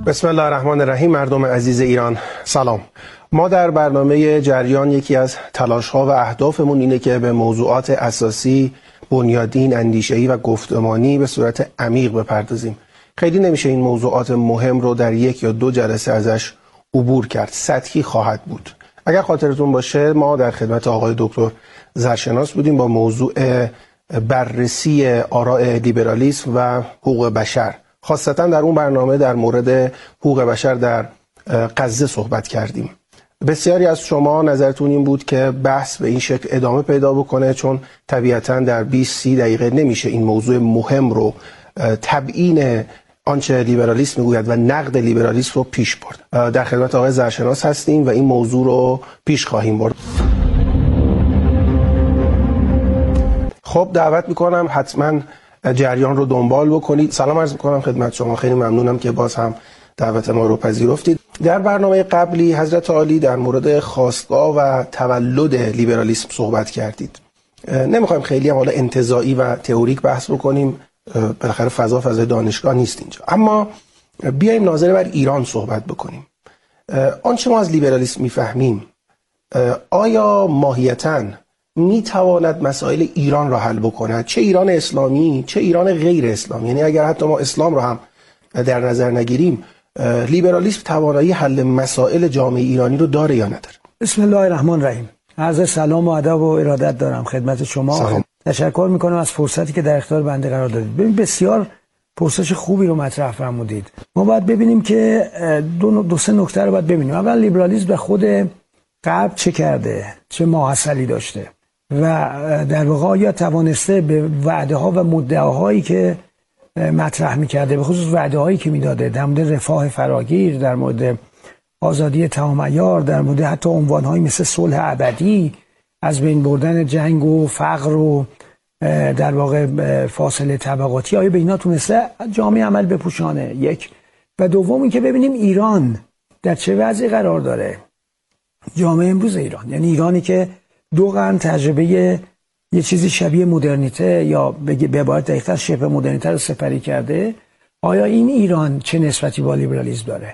بسم الله الرحمن الرحیم. مردم عزیز ایران سلام. ما در برنامه جریان یکی از تلاش‌ها و اهدافمون اینه که به موضوعات اساسی، بنیادین، اندیشه‌ای و گفتمانی به صورت عمیق بپردازیم. خیلی نمیشه این موضوعات مهم رو در یک یا دو جلسه ازش عبور کرد. سطحی خواهد بود. اگر خاطرتون باشه ما در خدمت آقای دکتر زرشناس بودیم با موضوع بررسی آراء لیبرالیسم و حقوق بشر. خاصتا در اون برنامه در مورد حقوق بشر در غزه صحبت کردیم. بسیاری از شما نظرتون این بود که بحث به این شکل ادامه پیدا بکنه، چون طبیعتا در 20-30 دقیقه نمیشه این موضوع مهم رو تبیین آنچه لیبرالیسم میگوید و نقد لیبرالیسم رو پیش برد. در خدمت آقای زرشناس هستیم و این موضوع رو پیش خواهیم برد. خب دعوت میکنم حتما جریان رو دنبال بکنید. سلام عرض میکنم خدمت شما. خیلی ممنونم که باز هم دعوت ما رو پذیرفتید. در برنامه قبلی حضرت عالی در مورد خاستگاه و تولد لیبرالیسم صحبت کردید. نمیخوایم خیلی هم حالا انتزاعی و تئوریک بحث بکنیم، بالاخره فضای دانشگاه نیست اینجا، اما بیایم ناظر بر ایران صحبت بکنیم. آنچه ما از لیبرالیسم میفهمیم آیا ماهیتاً میتواند مسائل ایران را حل بکند، چه ایران اسلامی چه ایران غیر اسلامی؟ یعنی اگر حتی ما اسلام را هم در نظر نگیریم، لیبرالیسم توانایی حل مسائل جامعه ایرانی رو داره یا نداره؟ بسم الله الرحمن الرحیم. عرض سلام و ادب و ارادت دارم خدمت شما. تشکر میکنم از فرصتی که در اختیار بنده قرار دادید. ببین بسیار پرسش خوبی رو مطرح فرمودید. ما باید ببینیم که دو سه نکته رو باید ببینیم. اولا لیبرالیسم به خود قبل چه کرده، چه ماحصلی داشته و در واقع یا توانسته به وعده ها و مدعاهایی که مطرح میکرده، به خصوص وعده هایی که میداده در مورد رفاه فراگیر، در مورد آزادی تمام عیار، در مورد حتی عنوان هایی مثل صلح ابدی، از بین بردن جنگ و فقر و در واقع فاصله طبقاتی، آیا به اینا تونسته جامعه عمل بپوشانه؟ یک. و دوم این که ببینیم ایران در چه وضعی قرار داره. جامعه امروز ایران، یعنی ایرانی که 2 قرن تجربه یه چیزی شبیه مدرنیته یا به عبارت دقیق‌تر شبه مدرنیته رو سپری کرده، آیا این ایران چه نسبتی با لیبرالیسم داره؟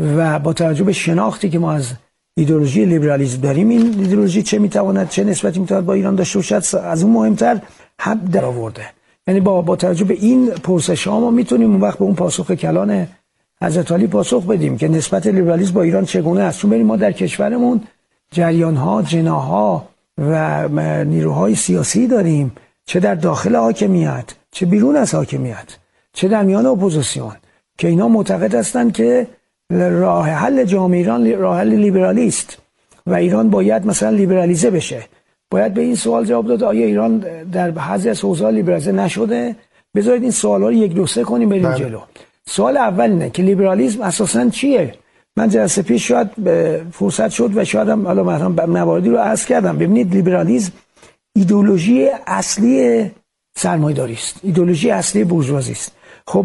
و با توجه به شناختی که ما از ایدئولوژی لیبرالیسم داریم، این ایدئولوژی چه نسبتی میتواند با ایران داشته باشد؟ از اون مهمتر حد در آورده. یعنی با توجه به این پرسش‌ها ما میتونیم اون وقت به اون پاسخ کلان حضرت علی پاسخ بدیم که نسبت لیبرالیسم با ایران چگونه است. چون ما در کشورمون جریان‌ها، جناح‌ها و نیروهای سیاسی داریم، چه در داخل حاکمیت، چه بیرون از حاکمیت، چه در میان اپوزیسیون، که اینا معتقد هستند که راه حل جامعه ایران راه حل لیبرالیست و ایران باید مثلا لیبرالیزه بشه. باید به این سوال جواب داد آیا ایران در بعضی از حوزه‌ها لیبرالیزه نشده؟ بذارید این سوالا رو 1-2-3 کنیم بریم جلو. سوال اول اینه که لیبرالیسم اساساً چیه؟ من جلسه پیش شاید فرصت شد و شاید هم حالا مثلا مواردی رو عرض کردم. ببینید لیبرالیسم ایدئولوژی اصلی سرمایه‌داری است، ایدئولوژی اصلی بورژوازی است. خب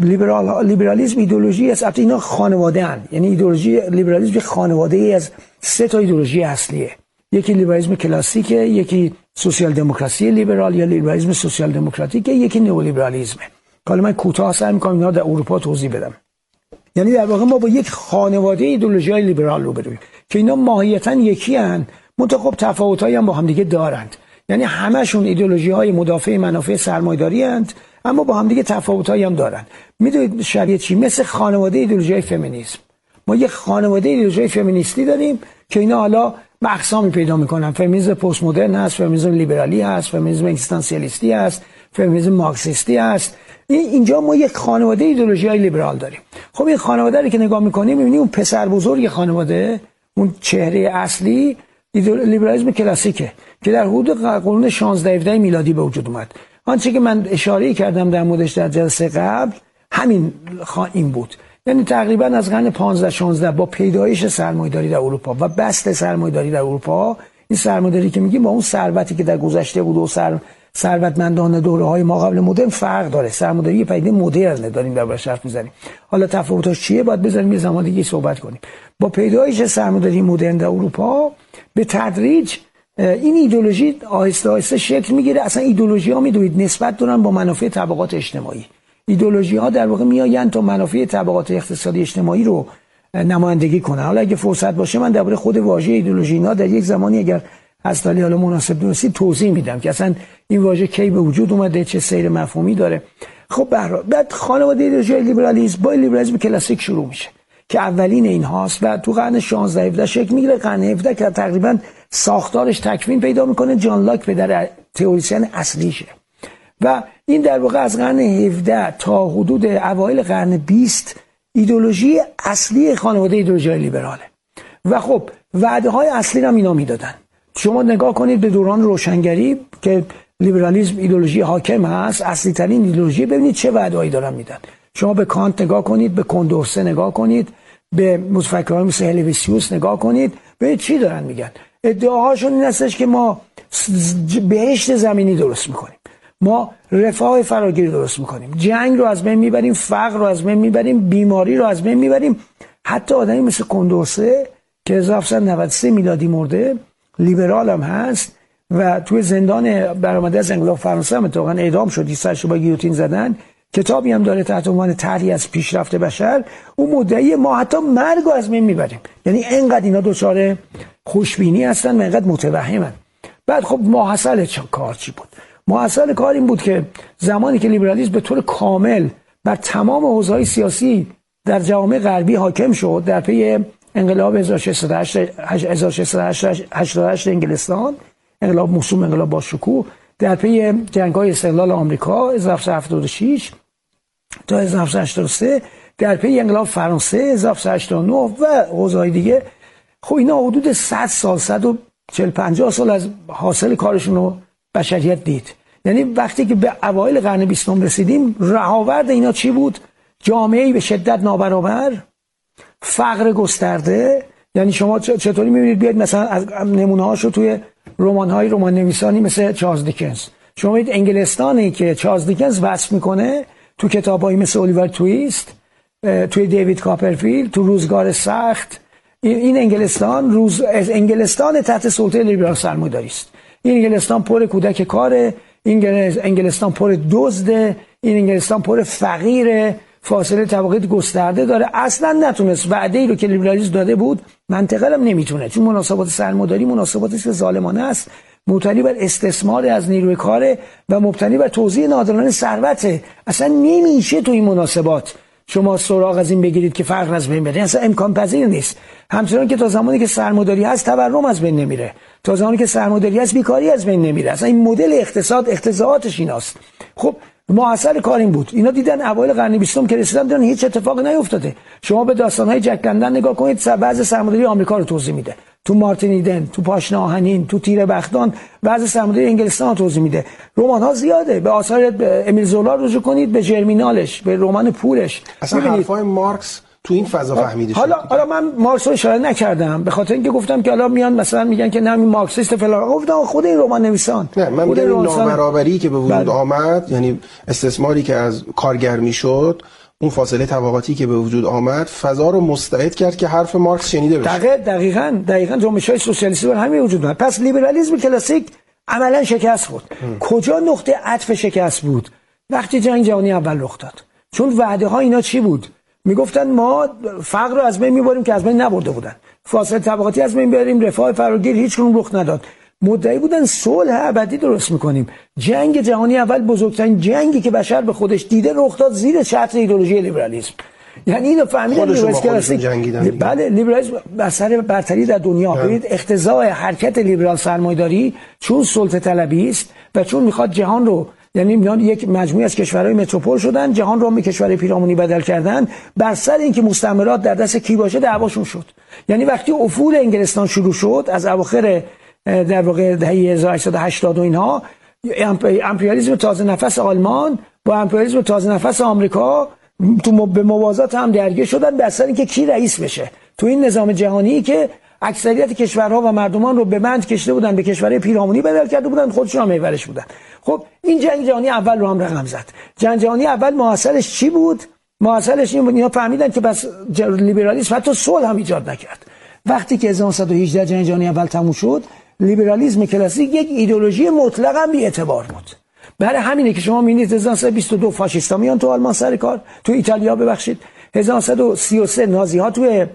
لیبرالیسم ایدئولوژی است، البته اینا خانواده ان، یعنی ایدئولوژی لیبرالیسم خانواده ای از 3 تا ایدئولوژی اصلیه. یکی لیبرالیسم کلاسیکه، یکی سوسیال دموکراسی لیبرال یا لیبرالیسم سوسیال دموکراتیکه، یکی نئولیبرالیسمه. حالا من کوتاه سعی می‌کنم اینا در اروپا توضیح بدم. یعنی در واقع ما با یک خانواده ایدئولوژی‌های لیبرال روبرویم که اینا ماهیتاً یکی ان، منتها تفاوت‌هایی هم با هم دیگه دارند. یعنی همشون ایدئولوژی‌های مدافع منافع سرمایه‌داری اند، اما با هم دیگه تفاوت‌هایی هم دارن. میدونید شریعت چی؟ مثل خانواده ایدئولوژی‌های فمینیسم. ما یک خانواده ایدئولوژی فمینیستی داریم که اینا حالا اقسامی پیدا می‌کنن. فمینیسم پست مدرن هست، فمینیسم لیبرالی هست، فمینیسم اگزیستانسیالیستی هست، فمینیسم مارکسیستی هست. اینجا ما یک خانواده ایدئولوژی‌های لیبرال داریم. خب این خانواده رو که نگاه می‌کنیم می‌بینیم اون پسر بزرگ خانواده، اون چهره اصلی لیبرالیسم کلاسیکه که در حدود قرن 16-17 میلادی به وجود اومد. آنچه که من اشاره کردم در موردش در جلسه قبل همین این بود. یعنی تقریبا از قرن 15-16 با پیدایش سرمایه‌داری در اروپا و بسط سرمایه‌داری در اروپا، این سرمایه‌داری که میگیم با اون ثروتی که در گذشته بود و ثروتمندان دوره‌های ما قبل مدرن فرق داره. سرمایه‌داری پدیده مدرن داریم دربارش حرف می‌زنیم. حالا تفاوتش چیه باید بذاریم یه زمان دیگه صحبت کنیم. با پیدایش سرمایه‌داری مدرن در اروپا به تدریج این ایدئولوژی آهسته آهسته شکل میگیره. اصلا ایدئولوژی‌ها میدونید نسبت دارن با منافع طبقات اجتماعی. ایدئولوژی ها در واقع میآیند تا منافع طبقات اقتصادی اجتماعی رو نمایندگی کنن. حالا اگه فرصت باشه من درباره خود واژه ایدئولوژی اینا در یک زمانی اگر از حالا مناسب دونستی توضیح میدم که اصلا این واژه کی به وجود اومده، چه سیر مفهومی داره. خب بعد خانواده ایدئولوژی لیبرالیسم با لیبرالیسم کلاسیک شروع میشه که اولین این هاست و تو قرن 16 17 شکل میگیره. قرن 17 که تقریبا ساختارش تکوین پیدا میکنه، جان لاک پدر تئوریسین اصلیشه و این در واقع از قرن 17 تا حدود اوایل قرن 20 ایدئولوژی اصلی خانواده ایدئولوژی لیبراله و خب وعده های اصلی هم اینا میدادن. شما نگاه کنید به دوران روشنگری که لیبرالیسم ایدئولوژی حاکم هست، اصلی ترین ایدئولوژی، ببینید چه وعده‌ای دارن میدن. شما به کانت نگاه کنید، به کندورسه نگاه کنید، به متفکران مثل هلویسیوس نگاه کنید، ببینید چی دارن میگن. ادعاهاشون این هستش که ما بهشت زمینی درست میکنیم، ما رفاه فراگیری درست میکنیم، جنگ رو از بین میبریم، فقر رو از بین میبریم، بیماری رو از بین میبریم. حتی آدمی مثل کندورسه که 1793 میلادی مرده، لیبرال هم هست و توی زندان برآمده از انقلاب فرانسه هم اتفاقا اعدام شد، سرش با گیوتین زدن. کتابی هم داره تحت عنوان طرحی از پیشرفت بشر. اون مدعی ما حتی مرگ رو از بین میبریم. یعنی اینقدر اینا دچار خوشبینی هستن و اینقدر متوهمن. بعد خب ماحصل کار چی بود؟ ماحصل کار این بود که زمانی که لیبرالیسم به طور کامل بر تمام حوزه‌های سیاسی در جوامع غربی حاکم شد در پی انقلاب 1688 انگلستان، انقلاب موسوم، انقلاب با شکوه، در پی جنگ‌های استقلال آمریکا 1776 تا 1783، در پی انقلاب فرانسه 1789 و حوزه‌های دیگه. خب اینا حدود 100 سال 140-50 سال از حاصل کارشون رو بشریت دید. یعنی وقتی که به اوایل قرن 20 رسیدیم، رهاورد اینا چی بود؟ جامعه‌ای به شدت نابرابر، فقر گسترده. یعنی شما چطوری می‌بینید؟ بیاید مثلا از نمونه‌هاشو توی رمان‌های رمان نویسانی مثل چارلز دیکنز شما می‌بینید انگلستانی که چارلز دیکنز وصف می‌کنه تو کتاب‌هایی مثل الیور تویست، توی دیوید کاپرفیلد، تو روزگار سخت، این انگلستان انگلستان تحت سلطه لیبرال سرمایه‌داری است. این انگلستان پر کودک کاره، این انگلستان پر دزده، این انگلستان پر فقیره، فاصله طبقاتی گسترده داره. اصلا نتونست وعده‌ای رو که لیبرالیسم داده بود منطقه هم نمیتونه، چون مناسبات سرمایه‌داری مناسباتی که ظالمانه است، مبتنی بر استثمار از نیروی کار و مبتنی بر توزیع ناعادلانه ثروت. اصلا نمیشه تو این مناسبات شما سراغ از این بگیرید که فقر از بین بره، اصلا امکان پذیر نیست. همچنان که تا زمانی که سرمایه‌داری هست تورم از بین نمیره، تا زمانی که سرمایه‌داری هست بیکاری از بین نمیره. اصلا این مدل اقتصاد اقتضاعاتش ایناست. خب ماحصل کار این بود. اینا دیدن اوایل قرن 20 که رسیدن دیدن هیچ اتفاقی نیفتاده. شما به داستان‌های جک لندن نگاه کنید، وضع سرمایه‌داری آمریکا رو توضیح میده. تو مارتین ایدن، تو پاشنه آهنین، تو تیر بختان وضع سرمایه‌داری انگلستان رو توضیح میده. رمان‌ها زیاده. به آثار امیل زولا رجوع کنید، به جرمینالش، به رمان پولش. اصلا حرفای مارکس تو این فضا فهمیده شد. حالا من مارکس رو اشاره نکردم به خاطر اینکه گفتم که حالا میان مثلا میگن که نه این مارکسیست فلان. گفتم خود این رمان نویسان. نه من میگم نابرابری که به وجود آمد، یعنی استثماری که از کارگر میشد، اون فاصله طبقاتی که به وجود آمد فضا رو مستعد کرد که حرف مارکس شنیده بشه. دقیقاً جنبش‌های سوسیالیستی بر همین وجود اومد. پس لیبرالیسم کلاسیک عملاً شکست خورد. کجا نقطه عطف شکست بود؟ وقتی جنگ جهانی اول رخ داد. چون وعده‌ها اینا چی بود؟ میگفتن ما فقر رو از بین میبریم که از بین نبرده بودن، فاصله طبقاتی از بین بیاریم، رفاه فراگیر هیچ کدوم رخ نداد. مدعی بودن صلح ابدی درست میکنیم. جنگ جهانی اول بزرگترین جنگی که بشر به خودش دیده رخ داد زیر چتر ایدئولوژی لیبرالیسم. یعنی اینو فهمیدن لیبرالیسم. بله لیبرالیسم اثر برتری در دنیا. ببینید اقتضای حرکت لیبرال سرمایه‌داری چون سلطه طلبی است و چون میخواد جهان رو، یعنی میان یک مجموعه از کشورهای متروپول شدن، جهان رو به کشورهای پیرامونی بدل کردن، بر سر اینکه مستعمرات در دست کی باشه دعواشون شد. یعنی وقتی افول انگلستان شروع شد از اواخر در واقع دهه 1880 و اینها، امپریالیسم تازه نفس آلمان با امپریالیسم تازه نفس آمریکا تو به موازات هم درگیر شدن بر سر اینکه کی رئیس بشه تو این نظام جهانی که اکثریت کشورها و مردمان رو به بند کشیده بودن، به کشورهای پیرامونی بدل کرده بودن، خودشون هم محورش بودن. خب این جنگ جهانی اول رو هم رقم زد. جنگ جهانی اول ماحصلش چی بود؟ ماحصلش این بود اینا فهمیدن که بس لیبرالیسم حتی صلح هم ایجاد نکرد. وقتی که 1918 جنگ جهانی اول تموم شد، لیبرالیسم کلاسیک یک ایدئولوژی مطلقاً بی‌اعتبار بود. برای همینه که شما می‌بینید 1922 فاشیستا میان تو آلمان سر کار، تو ایتالیا ببخشید، 1933 نازی‌ها تو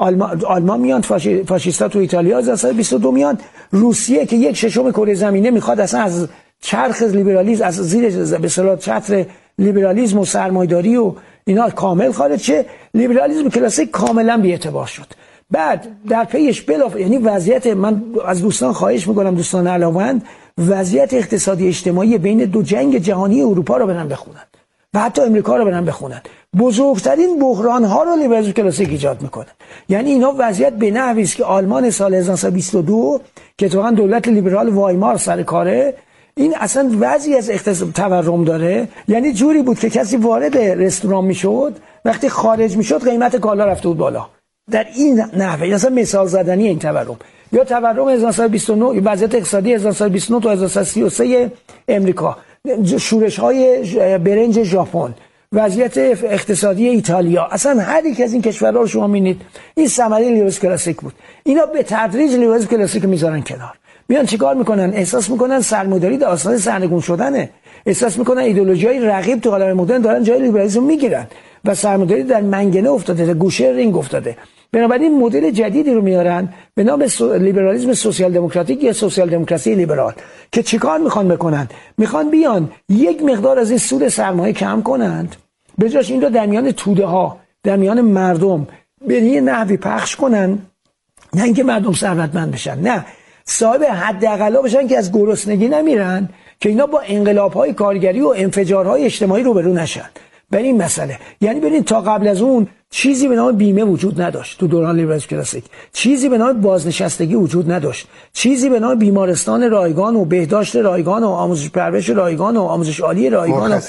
آلمان میان، فاشیستا تو ایتالیا، 1922 میان روسیه که یک ششم کره زمینه میخواد اصلا از چرخ لیبرالیسم، از زیر به اصطلاح چتر لیبرالیسم و سرمایه‌داری و اینا کامل خارج شه، لیبرالیسم کلاسیک کاملا بی‌اعتبار شد. بعد در پیش یعنی وضعیت، من از دوستان خواهش میکنم، دوستان علاوند، وضعیت اقتصادی اجتماعی بین دو جنگ جهانی اروپا رو برن بخونن و حتی امریکا رو برن بخونن. بزرگترین بحران ها رو لیبرالیسم کلاسیک ایجاد میکنه. یعنی اینا وضعیت به نحوی است که آلمان سال 1922 که اتفاقا دولت لیبرال وایمار سر کاره، این اصلا وضعی از اقتصاد تورم داره. یعنی جوری بود که کسی وارد رستوران میشد، وقتی خارج میشد قیمت کالا رفته بود بالا. در این نحوه اصلا مثال زدنی این تورم. یا تورم 1929، وضعیت اقتصادی 1929 تا 1933 امریکا، شورش های برنج ژاپن، وضعیت اقتصادی ایتالیا، اصلا هر یک از این کشورها رو شما می‌بینید این ثمره لیبرالیسم کلاسیک بود. اینا به تدریج لیبرالیسم کلاسیک میذارن کنار، میان چیکار میکنن؟ احساس میکنن سرمایه‌داری در آستانه سرنگون شدنه، احساس میکنن ایدئولوژی‌های رقیب تو عالم مدرن دارن جای لیبرالیسم میگیرن و سرمایه‌داری در منگنه افتاده، در گوشه رینگ افتاده. بنابراین مدل جدیدی رو میارن به نام لیبرالیسم سوسیال دموکراتیک یا سوسیال دموکراسی لیبرال که چیکار میخوان بکنن؟ میخوان بیان یک مقدار از این سود سرمایه کم کنند، به جاش این رو در میان توده ها، در میان مردم به یه نحوی پخش کنن، نه اینکه مردم ثروتمند بشن، نه صاحب حداقل بشن که از گرسنگی نمیرن، که اینا با انقلاب‌های کارگری و انفجارهای اجتماعی روبرو نشن. به این مسئله یعنی ببینید تا قبل از اون چیزی به نام بیمه وجود نداشت تو دوران لیبرالیسم کلاسیک، چیزی به نام بازنشستگی وجود نداشت، چیزی به نام بیمارستان رایگان و بهداشت رایگان و آموزش پرورش رایگان و آموزش عالی رایگان،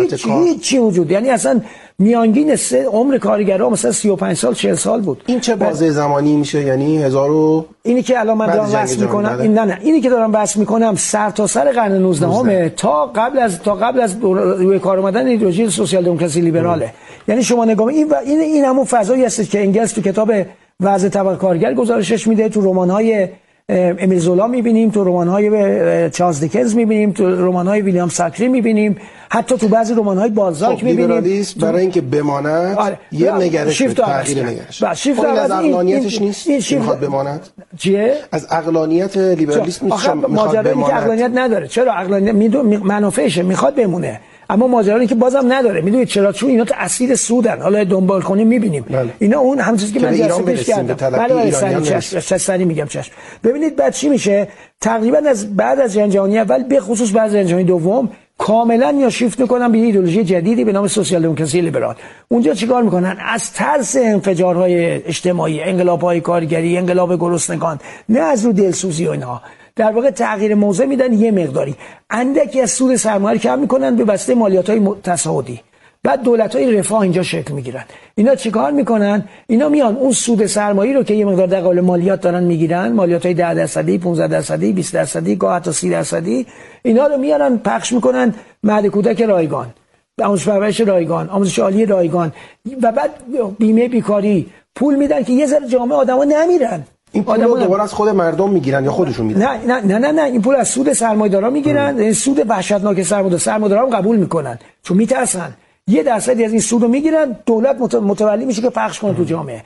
هیچی وجود، یعنی اصلا میانگین عمر کارگرها مثلا 35 سال 40 سال بود. این چه بازه زمانی میشه؟ یعنی 1000 اینی که الان من دارم بحث میکنم، اینی که دارم بحث میکنم سرتاسر قرن 19 تا قبل از روی کار اومدن ایدئولوژی سوسیال دموکراسی لیبراله. یعنی شما نگاه این همون فضایی هست که انگلس تو کتاب وضع طبقه کارگر گزارشش میده، تو رمان‌های امیل زولا میبینیم، تو رمان‌های چارلز دیکنز میبینیم، تو رمان‌های ویلیام ساکری میبینیم، حتی تو بعضی رمان‌های بالزاک میبینیم. لیبرالیسم برای اینکه بماند یه نگرش تغییر نگرش. این از عقلانیتش نیست میخواد بماند. چیه؟ از عقلانیت لیبرالیسم نیست میخواد بماند. که عقلانیت نداره. چرا عقلانیت منافعشه میخواد بمونه، اما ماجرا اینه که بازم نداره. میدونید چرا؟ چون اینا تو اسیر سودن. حالا دنبال کنیم میبینیم اینا اون همون چیزی که من جسمش کردم. بله سری میگم چشم. ببینید بعد چی میشه؟ تقریبا از بعد از جنگ جهانی اول به خصوص بعد از جنگ جهانی دوم کاملا یا شیفت میکنن به ایدئولوژی جدیدی به نام سوسیال دموکراسی لیبرال. اونجا چیکار میکنن؟ از ترس انفجارهای اجتماعی، انقلاب‌های کارگری، انقلاب گرسنگان، نه از رو دلسوزی و اینها، در واقع تغییر موضع میدن، یه مقداری اندکی از سود سرمایه کم میکنن به واسطه مالیات‌های تصاعدی. بعد دولت‌های رفاه اینجا شکل میگیرن. اینا چیکار میکنن؟ اینا میان اون سود سرمایه رو که یه مقدار در قبال مالیات دارن میگیرن، مالیات‌های 10%، 15%، 20%، گاه حتی 30%، اینا رو میارن پخش میکنن مهد کودک رایگان، آموزش پرورش رایگان، آموزش عالی رایگان، و بعد بیمه بیکاری، پول میدن که یه ذره جامعه آدما نمیرن. این پول رو دوباره از خود مردم میگیرن یا خودشون میدن؟ نه این پول از سود سرمایه‌دارا میگیرن. این سود وحشتناک سرمایه‌دارا هم قبول میکنن چون میترسن. 1% از این سود رو میگیرن، دولت متولی میشه که پخش کنه تو جامعه.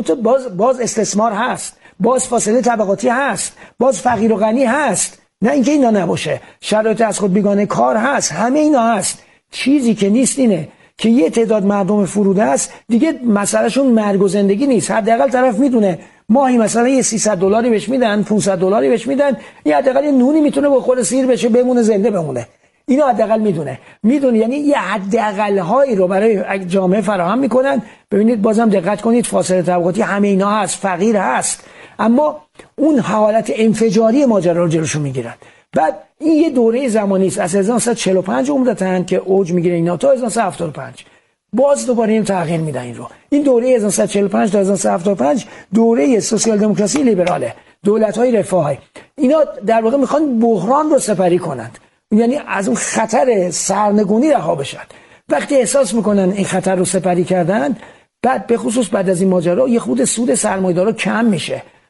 باز استثمار هست، باز فاصله طبقاتی هست، باز فقیر و غنی هست، نه اینکه اینا نباشه، شرایط از خود بیگانه کار هست، همه اینا هست. چیزی که نیست اینه که یه تعداد مردم فروده است دیگه مسئلهشون مرگ و زندگی نیست. حداقل طرف میدونه ماهی مثلا یه $300 بهش میدن، $500 بهش میدن، یه حداقل یه نونی میتونه بخوره، سیر بشه، بمونه، زنده بمونه. اینو حداقل میدونه، یعنی یه حداقل هایی رو برای جامعه فراهم میکنن. ببینید بازم دقت کنید، فاصله طبقاتی همه اینا هست، فقیر هست، اما اون حالت انفجاری ماجرا رو جلوشو میگیرن. بعد این یه دوره زمانی است از 1945 عمدتاً که اوج میگیره اینا تا 1975 باز دوباره این تغییر میدن. این رو این دوره 1945 تا 1975 دوره سوسیال دموکراسی لیبراله، دولت‌های رفاهی. اینا در واقع میخوان بحران رو سپری کنند، یعنی از اون خطر سرنگونی رها بشن. وقتی احساس میکنن این خطر رو سپری کردن، بعد به خصوص بعد از این ماجرا یه خود سود سرمایه‌دارا کم میشه،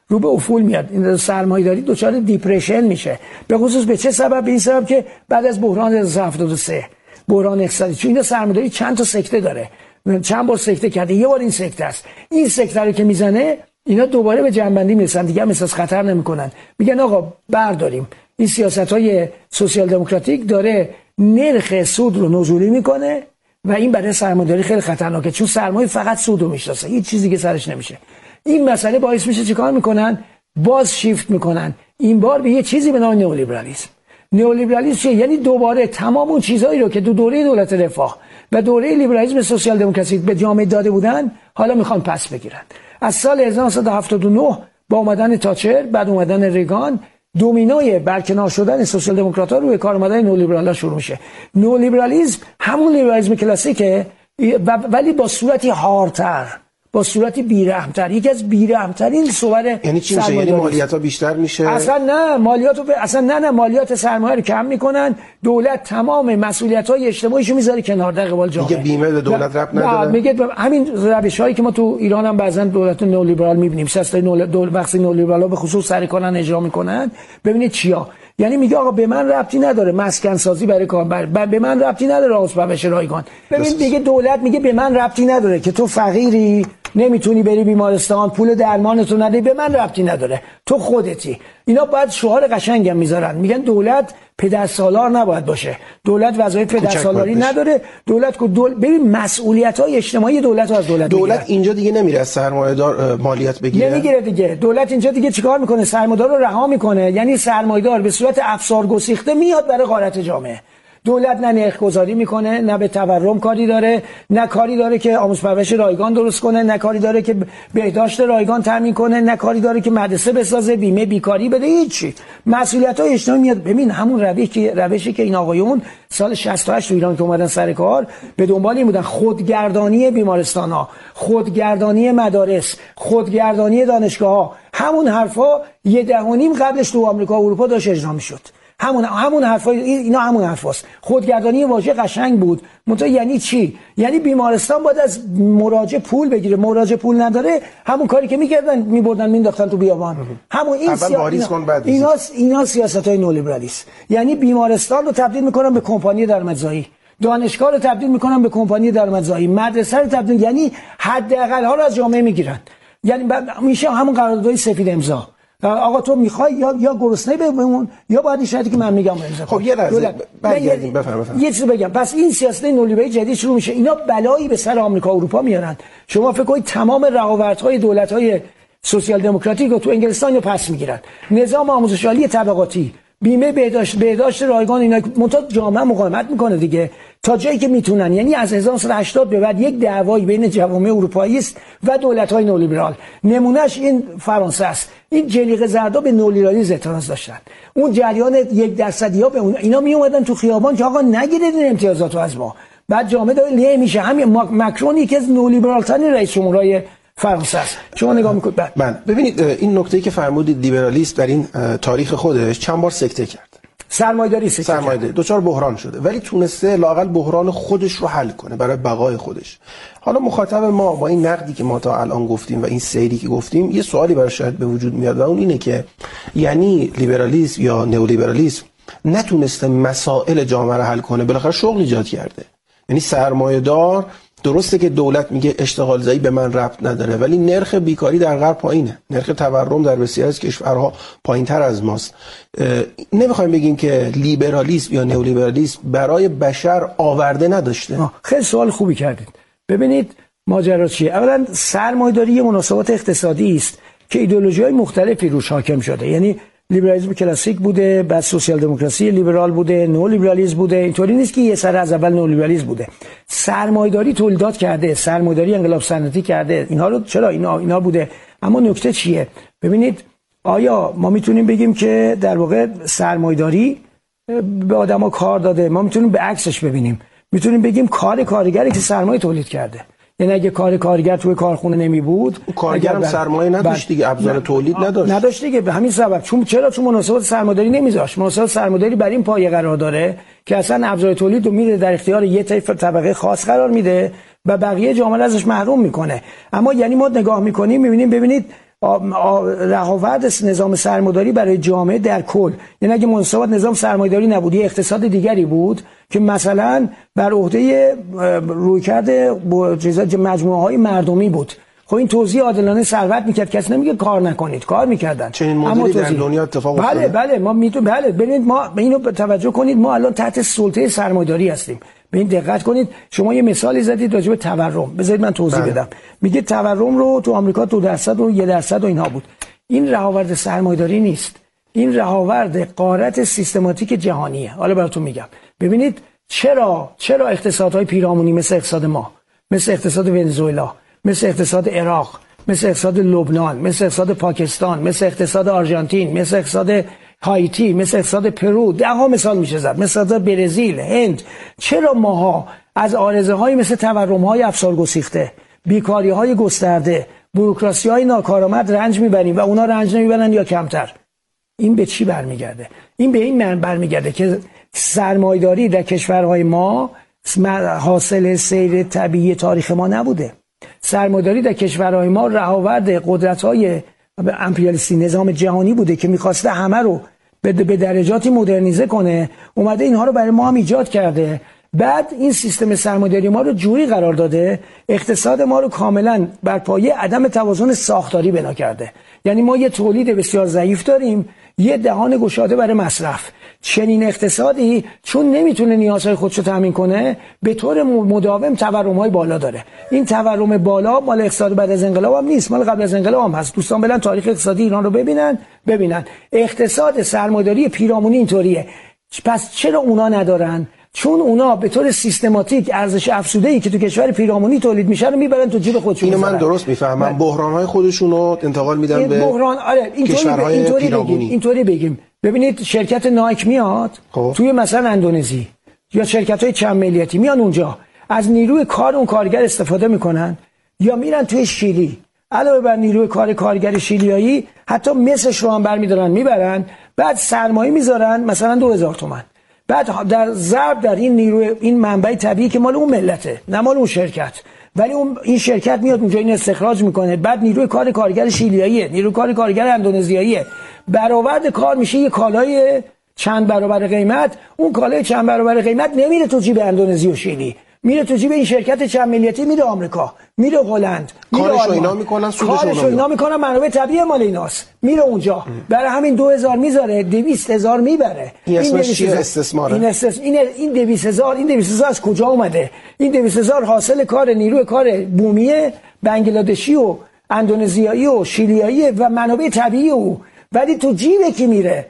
رو به افول میاد. این سرمایه‌داری دچار دیپرشن میشه. به خصوص به چه سبب؟ به این سبب که بعد از بحران 1973 بحران اقتصادی، چون این سرمایه‌داری چند تا سکته داره، چند بار سکته کرده، یه بار این سکته است. این سکته رو که میزنه اینا دوباره به جنبندی میرسن، دیگه هم احساس خطر نمیکنن، میگن آقا برداریم. این سیاست‌های سوسیال دموکراتیک داره نرخ سود رو نزولی میکنه و این برای سرمایه‌داری خیلی خطرناکه، چون سرمایه فقط سود رو میشناسه، هیچ چیزی که سرش نمیشه. این مسئله باعث میشه چیکار میکنن؟ باز شیفت میکنن، این بار به یه چیزی به نام نئولیبرالیسم. نئولیبرالیسم چیه؟ یعنی دوباره تمام اون چیزایی رو که تو دوره دولت رفاه و دوره لیبرالیسم سوسیال دموکراسی به جامعه داده بودن حالا میخوان پس بگیرن. از سال 1979 با اومدن تاچر، بعد اومدن ریگان، دومینوی برکنار شدن سوسیال دموکرات‌ها روی کار اومدن نئولیبرال‌ها شروع میشه. نئولیبرالیسم همون لیبرالیسم کلاسیکه ولی با صورتی هارتر، با صورتی بیرحمتر، یکی از بیرحمترین صور. یعنی چی میشه؟ یعنی مالیات‌ها بیشتر میشه؟ اصلا نه مالیات سرمایه رو کم میکنن، دولت تمام مسئولیت‌های اجتماعیشو میذاره کنار در قبال جامعه. میگه بیمه به دولت ربط نداره. میگه همین روش‌هایی که ما تو ایران هم بعضن دولت نئولیبرال میبینیم، سیاست وقتی نئولیبرال‌ها به خصوص سر کارن اجرا میکنن، ببینید چیا. یعنی میگه آقا به من ربطی نداره مسکن سازی برای کاربر، به من ربطی نداره آموزش رایگان. ببین میگه دولت میگه به من ربطی نداره که تو فقیری نمیتونی بری بیمارستان، پول درمانتو نداری، به من ربطی نداره، تو خودتی. اینا باید شعار قشنگم میذارن، میگن دولت پدرسالار نباید باشه، دولت وظایف پدرسالاری نداره، ببین مسئولیت‌های اجتماعی دولت رو از دولت اینجا دیگه نمیره از سرمایه‌دار مالیات بگیره، نمیگیره دیگه. دولت اینجا دیگه چیکار میکنه؟ سرمایه‌دار رو رها میکنه، یعنی سرمایه‌دار به صورت افسار گسیخته میاد برای غارت جامعه. دولت نه نرخ گذاری میکنه، نه به تورم کاری داره، نه کاری داره که آموزش پرورش رایگان درست کنه، نه کاری داره که بهداشت رایگان تامین کنه، نه کاری داره که مدرسه بسازه، بیمه بیکاری بده، هیچی. مسئولیت‌های اجتماعی میاد. ببین همون روشی که این آقایون سال 68 تو ایران که اومدن سر کار به دنبال این بودن، خودگردانی بیمارستان‌ها، خودگردانی مدارس، خودگردانی دانشگاه‌ها، همون حرفا 1.5 قبلش تو آمریکا و اروپا داشت اجرا میشد. همون حرفا، اینا همون حرفاست. خودگردانی واژه قشنگ بود، منتها یعنی چی؟ یعنی بیمارستان باید از مراجع پول بگیره، مراجع پول نداره، همون کاری که میکردن میبردن مینداختن تو بیابان. همون اینا سیاست‌های نئولیبرالیسم. یعنی بیمارستان رو تبدیل میکنن به کمپانی درآمدزایی، دانشگاه رو تبدیل میکنن به کمپانی درآمدزایی، مدرسه رو تبدیل، یعنی حداقل ها رو از جامعه میگیرن. یعنی میشه همون قراردادهای سفید امضا. آقا تو میخوای یا گرسنه بمون یا باید این شرطی که من میگم امضا. خب یه لحظه برگردیم، بفرمایید. یه چیز بگم، پس این سیاست نئولیبرالی جدید شروع میشه. اینا بلایی به سر آمریکا و اروپا میارن. شما فکر کنید تمام رقابت‌های دولت‌های سوسیال دموکراتیک رو تو انگلستان رو پس میگیرن، نظام آموزش عالی طبقاتی، بیمه بهداشت رایگان، اینا منتها جامعه مقاومت میکنه دیگه تا جایی که میتونن. یعنی از 1980 به بعد یک دعوایی بین جوامع اروپایی است و دولت‌های نئولیبرال. نمونهش این فرانسه است. این جلیقه زردا به نئولیبرالیسم اعتراض داشتن، اون جریان 1% به اون اینا می اومدن تو خیابان که آقا نگیرید این امتیازاتو از ما. بعد جامعه داره له میشه. همین ماکرون یکی از نئولیبرال ترین رئیس جمهورای فرانسه است. شما نگاه میکنید. ببینید این نکته‌ای که فرمودید، لیبرالیسم در این تاریخ خودش چند بار سکته کرد. سرمایه‌داری دچار بحران شده، ولی تونسته لااقل بحران خودش رو حل کنه برای بقای خودش. حالا مخاطب ما با این نقدی که ما تا الان گفتیم و این سیری که گفتیم، یه سوالی براش شاید به وجود میاد و اون اینه که یعنی لیبرالیسم یا نئولیبرالیسم نتونسته مسائل جامعه رو حل کنه، بالاخره شغل ایجاد کرده. یعنی سرمایه‌دار، درسته که دولت میگه اشتغال زایی به من ربط نداره، ولی نرخ بیکاری در غرب پایینه، نرخ تورم در بسیاری از کشورها پایینتر از ماست. نمیخوایم بگیم که لیبرالیسم یا نئولیبرالیسم برای بشر آورده نداشته. خیلی سوال خوبی کردید. ببینید ماجرا چیه؟ اولا سرمایه‌داری یه مناسبات اقتصادی است که ایدئولوژی‌های مختلفی روش حاکم شده. یعنی لیبرالیسم کلاسیک بوده، بعد سوسیال دموکراسی لیبرال بوده، نئولیبرالیسم بوده. اینطوری نیست که یه سر از اول نئولیبرالیسم بوده. سرمایه‌داری تولیدات کرده، سرمایه‌داری انقلاب صنعتی کرده. اینها رو چرا اینا بوده. اما نکته چیه؟ ببینید آیا ما میتونیم بگیم که در واقع سرمایه‌داری به آدما کار داده؟ ما میتونیم به عکسش ببینیم. میتونیم بگیم کار کارگری که سرمایه تولید کرده. یعنی اگه کار کارگر توی کارخونه نمی بود، کارگر هم سرمایه نداشت دیگه، ابزار تولید نداشت دیگه. به همین سبب چون مناسبات سرمایه‌داری نمیذاشت. مناسبات سرمایه‌داری بر این پایه قرار داره که اصلا ابزار تولید رو میره در اختیار یه طبقه خاص قرار میده و بقیه جامعه ازش محروم میکنه. اما یعنی ما نگاه میکنیم میبینیم، ببینید رهاورد نظام سرمایه‌داری برای جامعه در کل، یعنی اگه مناسبت نظام سرمایه‌داری نبود یه اقتصاد دیگری بود که مثلا بر عهده رویکرد مجموعه‌های مردمی بود، خب این توزیع عادلانه ثروت میکرد، کسی نمیگه کار نکنید، کار میکردن. چنین مدلی در دنیا اتفاق افتاده. بله ما ببینید ما اینو توجه کنید، ما الان تحت سلطه سرمایه‌داری هستیم. به این دقت کنید. شما یه مثالی زدید راجع به تورم، بذارید من توضیح بدم. میگه تورم رو تو آمریکا 2% و 1% و اینها بود. این رهاورد سرمایه‌داری نیست، این رهاورد غارت سیستماتیک جهانیه. حالا براتون میگم. ببینید چرا اقتصادهای پیرامونی مثل اقتصاد ما، مثل اقتصاد ونزوئلا، مثل اقتصاد عراق، مثل اقتصاد لبنان، مثل اقتصاد پاکستان، مثل اقتصاد آرژانتین، مثل اقتصاد هایتی، مثل اقتصاد پرو، ده ها مثال میشه زد، مثل اقتصاد برزیل، هند، چرا ماها از آرزه های مثل تورم های افسار گسیخته، بیکاری های گسترده، بوروکراسی های ناکارآمد رنج میبریم و اونا رنج نمیبرن یا کمتر؟ این به چی برمیگرده؟ این به این معنی برمیگرده که سرمایه‌داری در کشورهای ما حاصل سیر طبیعی تاریخ ما نبوده. سرمایه‌داری در کشورهای ما رهاورد قدرت‌های امپریالیستی نظام جهانی بوده که می‌خواسته همه رو به درجاتی مدرنیزه کنه، اومده اینها رو برای ما هم ایجاد کرده. بعد این سیستم سرمایه‌داری ما رو جوری قرار داده، اقتصاد ما رو کاملا بر پایه عدم توازن ساختاری بنا کرده. یعنی ما یه تولید بسیار ضعیف داریم، یه دهان گشاده برای مصرف. چنین اقتصادی چون نمیتونه نیازهای خودش رو تامین کنه، به طور مداوم تورم‌های بالا داره. این تورم بالا مال اقتصاد بعد از انقلاب هم نیست، مال قبل از انقلاب هم هست. دوستان برن تاریخ اقتصادی ایران رو ببینن. اقتصاد سرمایه‌داری پیرامونی اینطوریه. پس چرا اونا ندارن؟ چون اونا به طور سیستماتیک ارزش افزوده‌ای که تو کشور پیرامونی تولید میشه رو میبرن تو جیب خودشون. اینو من درست میفهمم. بحران‌های خودشون رو انتقال میدن به کشورهای پیرامونی. اینطوری بگیم. ببینید شرکت نایک میاد توی مثلا اندونزی یا شرکت‌های چند ملیتی میان اونجا، از نیروی کار اون کارگر استفاده میکنن، یا میرن توی شیلی علاوه بر نیروی کار کارگر شیلیایی حتی مسش رو هم برمیدارن میبرن، بعد سرمایه میذارن مثلا 2000 تومان، بعد در ضرب در این نیروی این منبع طبیعی که مال اون ملته نه مال اون شرکت، ولی این شرکت میاد اونجا این استخراج میکنه، بعد نیروی کار کارگر شیلیاییه، نیروی کار کارگر اندونزیاییه، برآورد کار میشه یه کالای چند برابر قیمت. اون کالای چند برابر قیمت نمیره تو جیب اندونزی و شیلی، میره تو جیب این شرکت چند ملیتی، میره آمریکا، میره هلند، کارشو اینا میکنن، سودشو اینا میکنن، منابع طبیعی مال ایناست، میره اونجا برای همین 2000 میذاره 200000 میبره. این اسمش چیه؟ استثماره. این 200000 از کجا اومده؟ این 200000 حاصل کار نیروی کار بومی بنگلادشی و اندونزیایی و شیلیایی و منابع طبیعی او، ولی تو جیب کی میره؟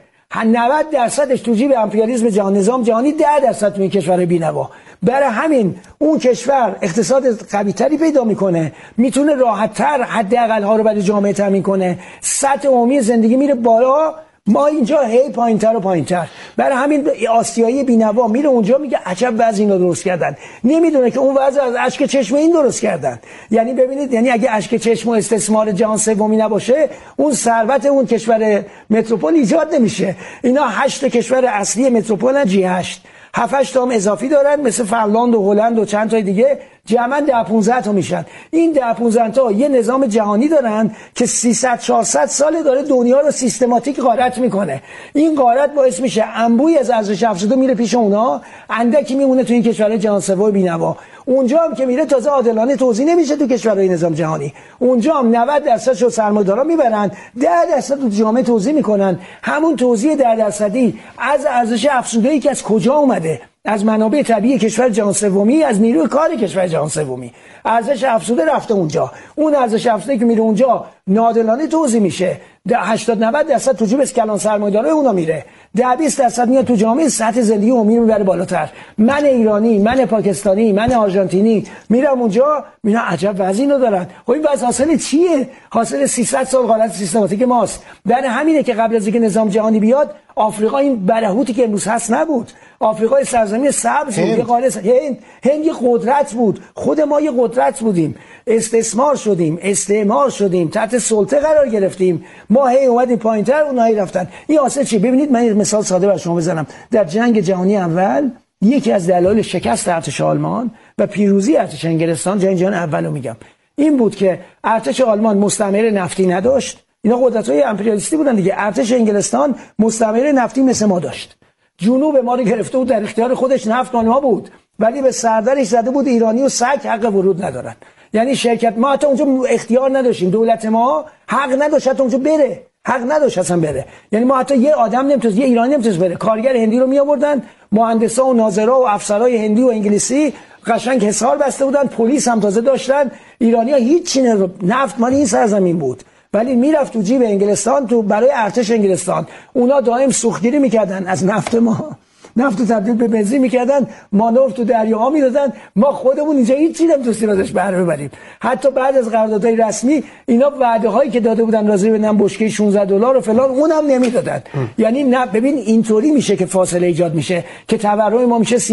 90% تو جیب امپریالیسم جهان، نظام جهانی، 10% تو این کشور بی‌نوا. برای همین اون کشور اقتصاد قوی‌تری پیدا میکنه، میتونه راحت‌تر حداقل ها رو برای جامعه تامین کنه، سطح عمومی زندگی میره بالا، ما اینجا هی پایین‌تر و پایین‌تر. برای همین آسیایی بی‌نوا میره اونجا میگه عجب وضع اینا درست کردن، نمیدونه که اون وضع از اشک چشم این درست کردن. یعنی ببینید، یعنی اگه اشک چشم و استثمار جهان سومی نباشه، اون ثروت اون کشور متروپول ایجاد نمیشه. اینا 8 کشور اصلی متروپولن، G8 7-8 تا هم اضافی دارن مثل فنلاند و هلند و چند تای دیگه، جمعاً 10-15 تا میشن. این 10-15 تا یه نظام جهانی دارن که 300-400 سال داره دنیا رو سیستماتیک غارت میکنه. این غارت باعث میشه انبوهی از ارزش افزوده میره پیش اونا، اندکی میمونه تو این کشورهای جهان سوم بی‌نوا. اونجا هم که میره تازه عادلانه توزیع نمیشه تو کشورهای نظام جهانی. اونجا هم 90% شو سرمایه‌دارا میبرن، 10% تو جامعه توزیع میکنن. همون توزیع 10% از ارزش افزوده‌ای که از کجا اومده؟ از منابع طبیعی کشور جهان سومی، از نیروی کار کشور جهان سومی. ارزش افزوده رفته اونجا. اون ارزش افزوده که میره اونجا ناعادلانه توزیع میشه. 80-90% تو جیب اسکلان سرمایه‌دارای اونا میره. 10-20% میاد تو جامعه، سطح زندگی عمومی رو میبره بالاتر. من ایرانی، من پاکستانی، من آرژانتینی میرم اونجا، میبینم عجب وضعی اینو دارن. خب این وضع حاصل چیه؟ حاصل 300 سال غارت سیستماتیک ماست. برای همینه که قبل از اینکه نظام جهانی بیاد، آفریقا این برهوتی که امروز هست نبود. آفریقا سرزمین سبز بود، یه قاره هند یه قدرت بود. خود ما یه قدرت بودیم، استثمار شدیم، استعمار شدیم، تحت سلطه قرار گرفتیم. ما هی اومدیم پایینتر، اونها هی رفتن. این حاصل چی؟ ببینید من یه مثال ساده برای شما بزنم. در جنگ جهانی اول یکی از دلایل شکست ارتش آلمان و پیروزی ارتش انگلستان، جنگ جهانی اولو میگم، این بود که ارتش آلمان مستعمره نفتی نداشت. اینا قدرت‌های امپریالیستی بودن دیگه. ارتش انگلستان مستعمره نفتی مثل ما داشت. جنوب ما رو گرفته بود، در اختیار خودش نفت مال ما بود، ولی به سردرش زده بود ایرانی و سگ حق ورود ندارن. یعنی شرکت ما حتی اونجا اختیار نداشتیم، دولت ما حق نداشت حتی اونجا بره، حق نداشت اصلا بره. یعنی ما حتی یه آدم نمیتونست، یه ایرانی نمیتونست بره. کارگر هندی رو می آوردن، مهندسا و ناظرا و افسرای هندی و انگلیسی قشنگ حصار بسته بودن، پلیس هم تازه داشتن. ایرانی‌ها هیچ نفت مال این سرزمین بود، ولی میرفت تو جیب انگلستان، تو برای ارتش انگلستان. اونا دائم سوختگیری میکردن از نفت ما، نفت تبدیل به بنزین میکردن، مانور تو دریاها میدادن. ما خودمون اینجا هیچ نمیتونستیم ازش بهره ببریم. حتی بعد از قراردادهای رسمی اینا وعده هایی که داده بودن راضی به بشکه $16 و فلان اونم نمیدادن. یعنی نه، ببین اینطوری میشه که فاصله ایجاد میشه که تورم ما میشه 30%،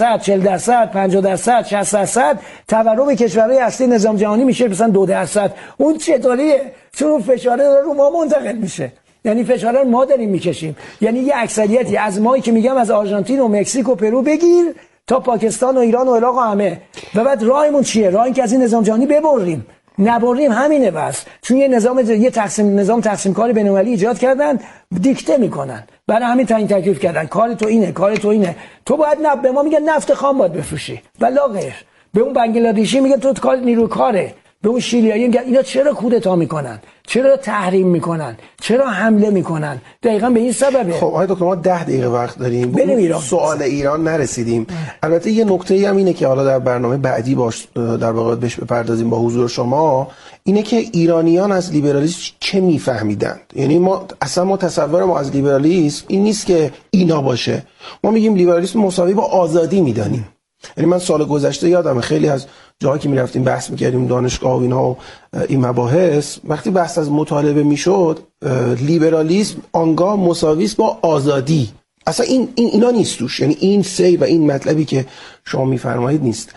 40%، 50%، 60%. تورم کشورهای اصلی نظام جهانی میشه مثلا 2%. اون چطوریه؟ چون فشار رو ما منتقل میشه. یعنی فشار ما داریم میکشیم. یعنی یه اکثریتی از مایی که میگم از آرژانتین و مکزیک و پرو بگیر تا پاکستان و ایران و عراق و همه، و بعد راهمون چیه؟ راه این که از این نظام جهانی ببریم. نبریم همینه بس. چون یه نظام تقسیم کاری بین‌المللی ایجاد کردن، دیکته میکنن. برای همین تعیین تکلیف کردن، کار تو اینه، کار تو اینه. تو باید به ما میگن نفت خام باید بفروشی، ولا غیر. به اون بنگلادیشی میگن تو کار نیرو کاره. به اون شیلیایی میگن اینا چرا کودتا میکنن، چرا تحریم میکنن، چرا حمله میکنن. دقیقاً به این سببه. خب آقای دکتر، ما 10 دقیقه وقت داریم، به سوال ایران نرسیدیم. البته یه نکته‌ای هم اینه که حالا در برنامه بعدی باش در واقع بهش بپردازیم با حضور شما، اینه که ایرانیان از لیبرالیسم چه میفهمیدند. یعنی ما تصور ما از لیبرالیسم این نیست که اینا باشه. ما میگیم لیبرالیسم مساوی با آزادی میدانیم. یعنی من سال گذشته یادمه خیلی از جاهایی که میرفتیم بحث میکردیم، دانشگاه و اینها و این مباحث، وقتی بحث از مطالبه میشد، لیبرالیسم آنگاه مساوی است با آزادی. اصلا اینا نیست توش. یعنی این سیر و این مطلبی که شما میفرمایید نیست.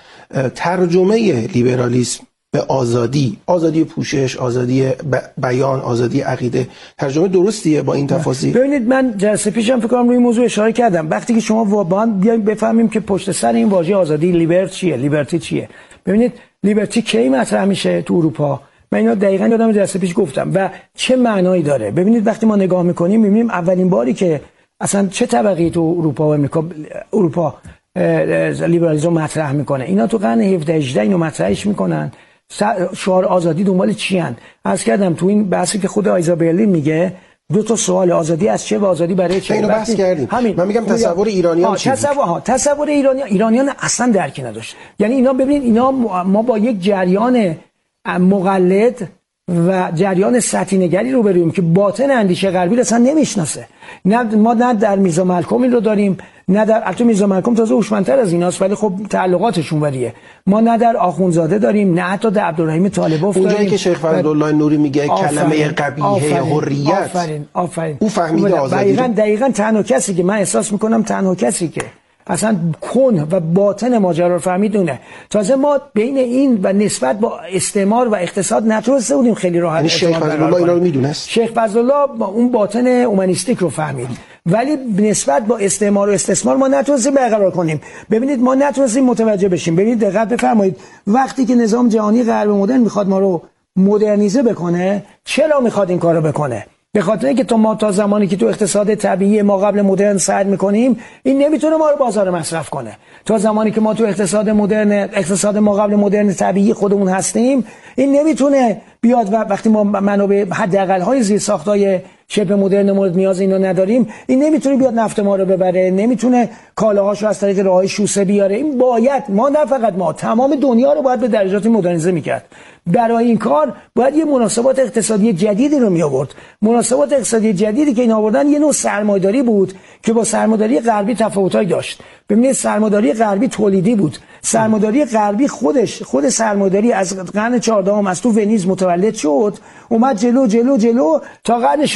ترجمه لیبرالیسم به آزادی پوشش، آزادی بیان، آزادی عقیده، ترجمه درستیه با این تفاصیل؟ ببینید، من جلسه پیشم فکر کنم روی موضوع اشاره کردم. وقتی که شما واقعا بیایم بفهمیم که پشت سر این واژه آزادی لیبرتی چیه. ببینید لیبرتی کی مطرح میشه تو اروپا؟ من اینو دقیقاً یادم جلسه پیش گفتم و چه معنایی داره. ببینید وقتی ما نگاه میکنیم میبینیم اولین باری که اصلا چه طبقه‌ای تو اروپا و اروپا لیبرالیسم مطرح میکنه، اینا تو قرن 17 18 اینو مطرحش میکنن. شعار آزادی دنبال چی ان؟ عرض کردم تو این بحثی که خود آیزا برلین میگه، دو تا سوال: آزادی از چه و آزادی برای چه. اینو بحث کردیم. من میگم تصور ایرانیان چی؟ تصور ایرانیان اصلا درکی نداشت. یعنی اینا ببینید، اینا ما با یک جریان مقلد و جریان سطحی‌نگری رو بریم که باطن اندیشه غربی اصلا نمیشناسه. ما نه در میرزا ملکم این رو داریم، نه در البته میرزا ملکم تازه هوشمندتر از ایناست ولی خب تعلقاتشون وریه. ما نه در آخوندزاده داریم، نه حتی در عبدالرحیم طالبوف داریم. اونجایی که شیخ فضلالله نوری میگه کلمه قبیحه حریت، آفرین او فهمیده آزادی. دقیقاً تنها کسی که من احساس میکنم تنها کسی که اصلا کن و باطن ماجرا رو فهمیدونه. تازه ما بین این و نسبت با استعمار و اقتصاد نتونسته بودیم خیلی راحت. یعنی شیخ فضلالله اینا رو میدونست. شیخ فضلالله اون باطن اومانیستیک رو فهمید، ولی نسبت با استعمار و استثمار ما نتونستیم برقرار کنیم. ببینید ما نتونستیم متوجه بشیم. ببینید دقت بفرمایید، وقتی که نظام جهانی غرب مدرن میخواد ما رو مدرنیزه بکنه، چرا میخواد این کارو بکنه؟ به خاطر اینکه ما تا زمانی که تو اقتصاد طبیعی ما قبل مدرن سر میکنیم، این نمیتونه ما رو بازار مصرف کنه. تا زمانی که ما تو اقتصاد ما قبل مدرن طبیعی خودمون هستیم، این نمیتونه بیاد و وقتی ما منابع حداقل های زیرساختای شبه مدرن مورد نیاز اینا نداریم، این نمیتونه بیاد نفت ما رو ببره، نمیتونه کالاهاشو از طریق راههای شوسه بیاره. این باید ما، نه فقط ما، تمام دنیا رو باید به درجات مدرنیزه میکرد. برای این کار باید یه مناسبات اقتصادی جدیدی رو می آورد. مناسبات اقتصادی جدیدی که این آوردن یه نوع سرمایه‌داری بود که با سرمایه‌داری غربی تفاوتایی داشت. ببینید سرمایه‌داری غربی تولیدی بود. سرمایه‌داری غربی خود سرمایه‌داری از قرن 14 از تو ونیز متولد شد، اومد جلو تا قرن